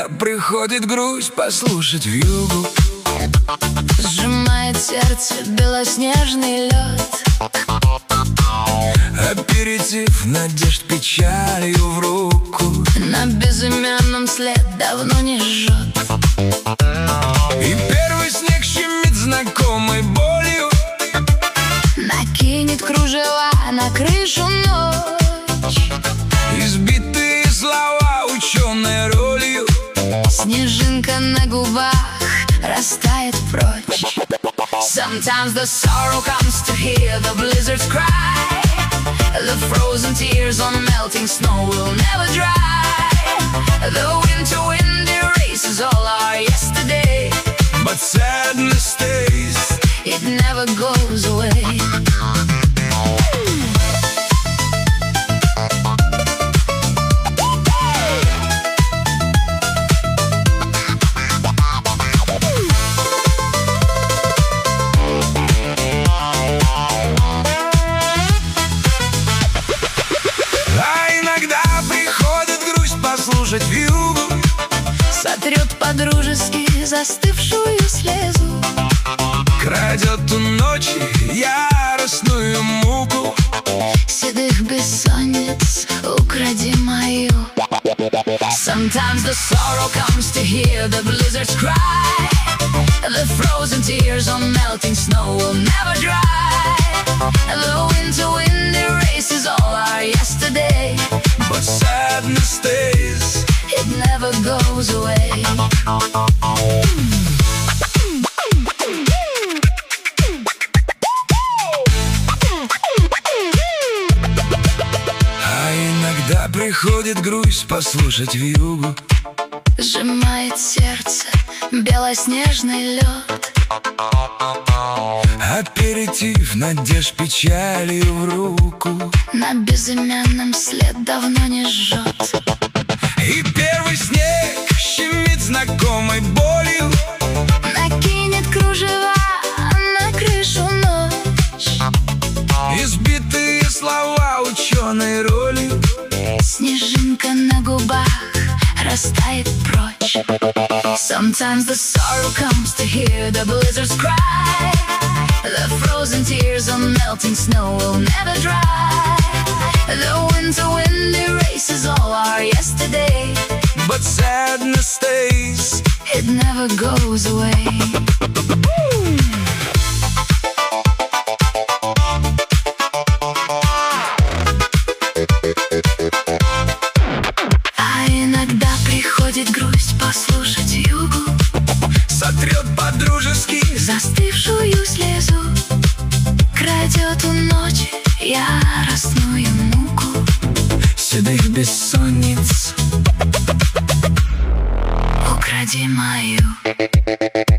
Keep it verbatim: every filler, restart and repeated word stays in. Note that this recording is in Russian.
приходит грусть послушать вьюгу. Сжимает сердце белоснежный лед. Аперитив надежд печалью в руку. На безымянном след давно не жжет. И первый снег щемит знакомой болью. Накинет кружева на крышу ночь. Избитые слова ученой ролью. Снежинка на губах растает прочь. Sometimes the sorrow comes to hear the blizzards cry. The frozen tears on melting snow will never dry. The winter wind erases all our yesterday, But sadness stays. it never goes away. Послушать вьюгу. Сотрет по-дружески застывшую слезу. Крадет у ночи яростную муку. Седых бессонниц укради мою. Sometimes the sorrow comes to hear the blizzards cry. The frozen tears on melting snow will never dry. The winter wind erases all our yesterday, But sadness stays. it never goes away. А иногда приходит грусть послушать вьюгу. Сжимает сердце белоснежный лед. Аперитив надежд печалью в руку. На безымянном след давно не жжет. И первый снег щемит знакомой болью. Накинет кружева на крышу ночь. Избитые слова ученой ролью. Снежинка на губах растает прочь. Sometimes the sorrow comes to hear the blizzards cry. The frozen tears on melting snow will never dry. The winter wind erases all our yesterday, But sadness stays. it never goes away. А иногда приходит грусть послушать вьюгу. Сотрет по-дружески Застывшую слезу. Крадет у ночи яростную муку. седых бессонниц. Укради мою.